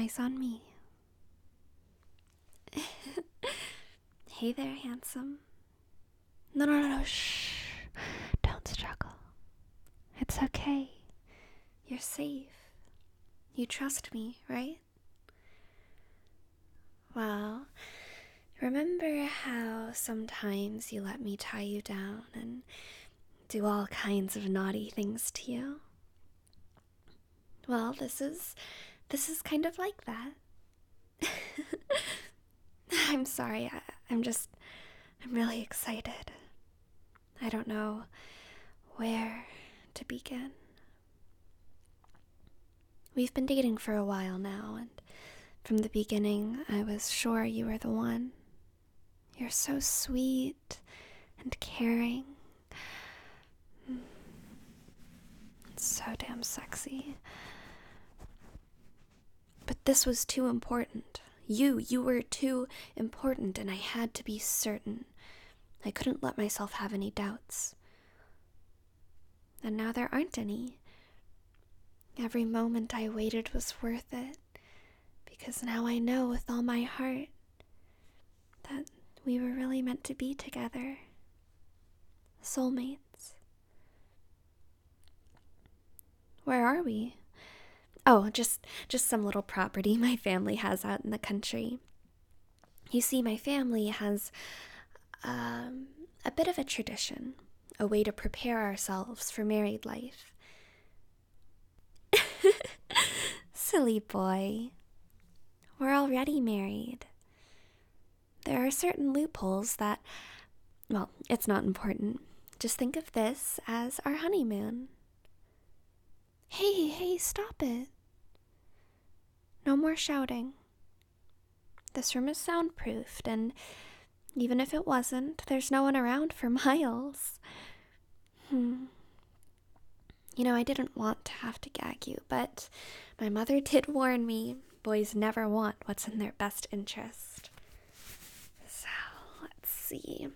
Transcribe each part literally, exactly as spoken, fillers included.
eyes on me. Hey there, handsome. No, no, no, no, shh. Don't struggle. It's okay. You're safe. You trust me, right? Well, remember how sometimes you let me tie you down and do all kinds of naughty things to you? Well, this is this is kind of like that. I'm sorry. I, I'm just I'm really excited. I don't know where to begin. We've been dating for a while now, and from the beginning, I was sure you were the one. You're so sweet and caring. It's so damn sexy. But this was too important. You, you were too important, and I had to be certain. I couldn't let myself have any doubts. And now there aren't any. Every moment I waited was worth it, because now I know with all my heart that we were really meant to be together. Soulmates. Where are we? Oh, just just some little property my family has out in the country. You see, my family has um, a bit of a tradition, a way to prepare ourselves for married life. Silly boy. We're already married. There are certain loopholes that, well, it's not important. Just think of this as our honeymoon. Hey, hey, stop it. No more shouting. This room is soundproofed, and even if it wasn't, there's no one around for miles. Hmm. You know, I didn't want to have to gag you, but my mother did warn me. Boys never want what's in their best interest. So, let's see.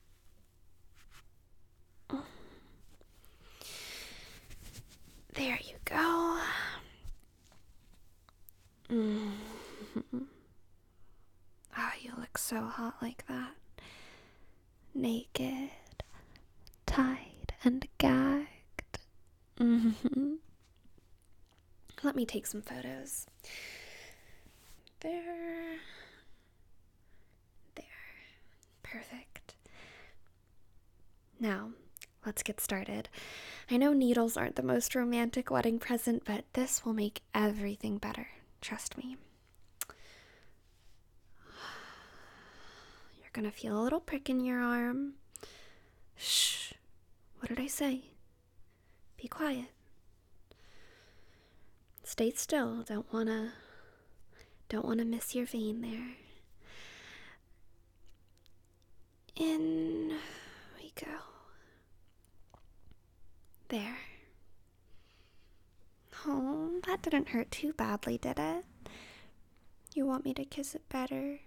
There you go. Mm. Oh, you look so hot like that. Naked, tied, and gagged. Mm-hmm. Let me take some photos. There. There. Perfect. Now, let's get started. I know needles aren't the most romantic wedding present, but this will make everything better. Trust me. You're gonna feel a little prick in your arm. Shh. What did I say? Be quiet. Stay still. Don't wanna... Don't wanna miss your vein there. In we go. There. Oh, that didn't hurt too badly, did it? You want me to kiss it better?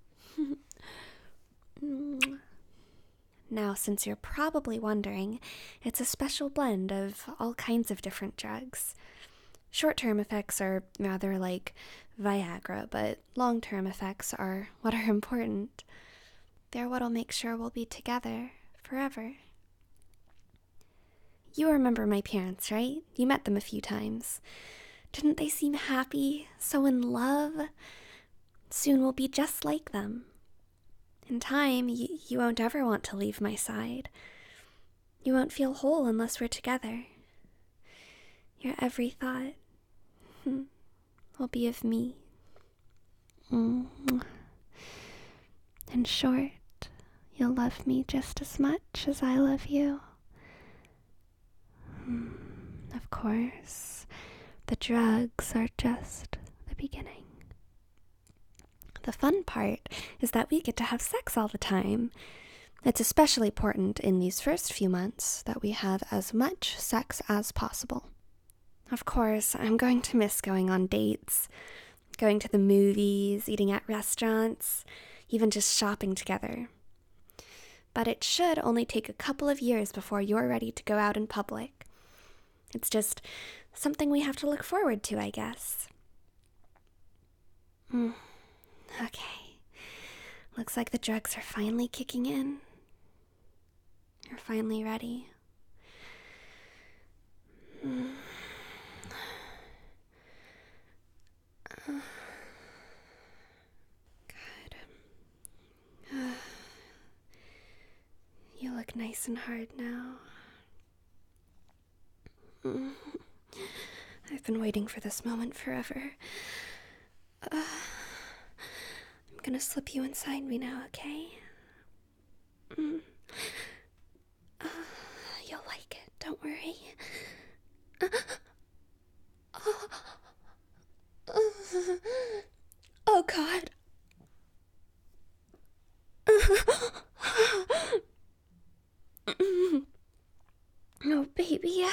Now, since you're probably wondering, it's a special blend of all kinds of different drugs. Short-term effects are rather like Viagra, but long-term effects are what are important. They're what'll make sure we'll be together forever. You remember my parents, right? You met them a few times. Didn't they seem happy, so in love? Soon we'll be just like them. In time, y- you won't ever want to leave my side. You won't feel whole unless we're together. Your every thought will be of me. Mm. In short, you'll love me just as much as I love you. Of course, the drugs are just the beginning. The fun part is that we get to have sex all the time. It's especially important in these first few months that we have as much sex as possible. Of course, I'm going to miss going on dates, going to the movies, eating at restaurants, even just shopping together. But it should only take a couple of years before you're ready to go out in public. It's just something we have to look forward to, I guess. Mm. Okay. Looks like the drugs are finally kicking in. You're finally ready. Mm. Uh. Good. Uh. You look nice and hard now. Mm. I've been waiting for this moment forever. Uh, I'm gonna slip you inside me now, okay? Mm. Uh, you'll like it, don't worry. Uh, oh, uh, oh, God. Oh, baby, yeah.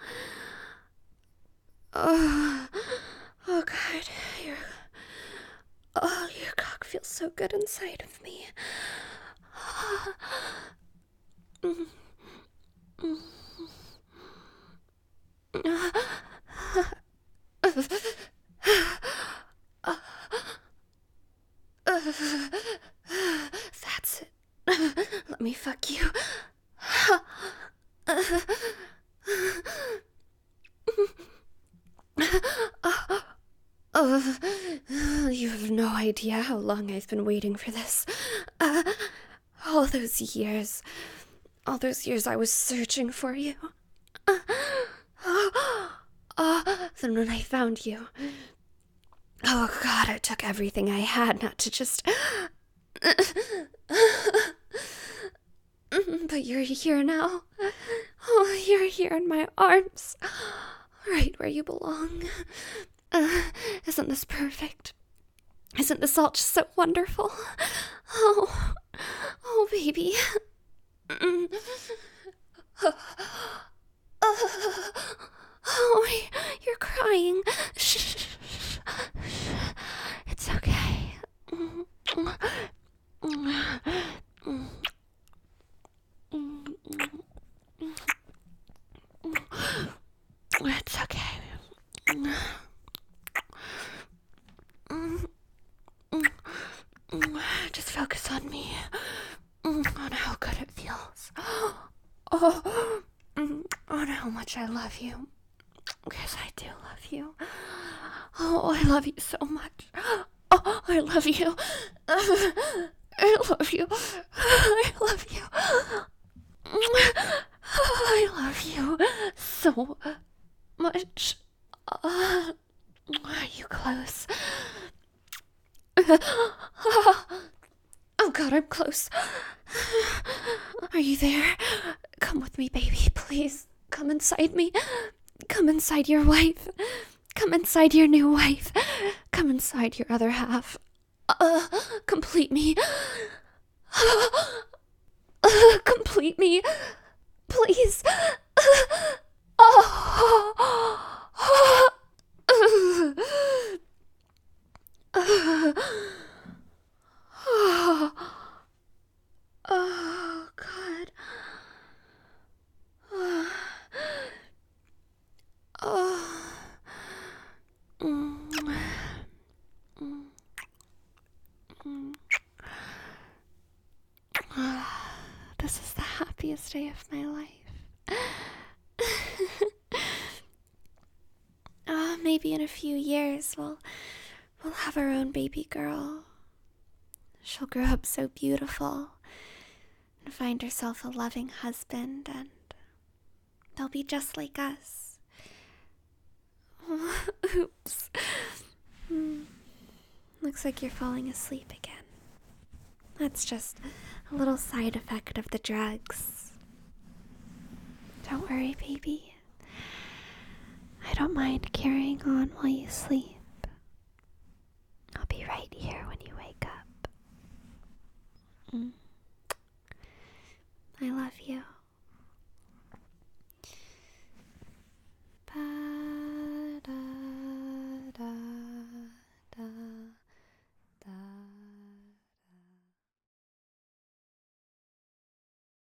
Oh, oh God, your, oh, your cock feels so good inside of me. Mm, mm, That's it. Let me fuck you. Uh, you have no idea how long I've been waiting for this. Uh, all those years. All those years I was searching for you. Uh, uh, then when I found you. Oh God, it took everything I had not to just... But you're here now. Oh, you're here in my arms. Right where you belong. Uh, isn't this perfect? Isn't this all just so wonderful? Oh, oh, baby. Oh, you're crying. Shh. It's okay. It's okay. Just focus on me. On how good it feels. Oh, on how much I love you. Yes, I do love you. Oh, I love you so much. Oh, I love you. I love you. I love you. I love you so much. Uh, are you close? Oh God, I'm close. Are you there? Come with me, baby, please. Come inside me. Come inside your wife. Come inside your new wife. Come inside your other half. Uh, complete me. Uh, complete me. Please. Oh. Oh, oh God. Oh. Oh. Mm. Mm. Mm. This is the happiest day of my life. Uh, maybe in a few years we'll we'll have our own baby girl. She'll grow up so beautiful and find herself a loving husband, and they'll be just like us. Oops. Mm. Looks like you're falling asleep again. That's just a little side effect of the drugs. Don't worry, baby. I don't mind carrying on while you sleep. I'll be right here when you wake up. Mm.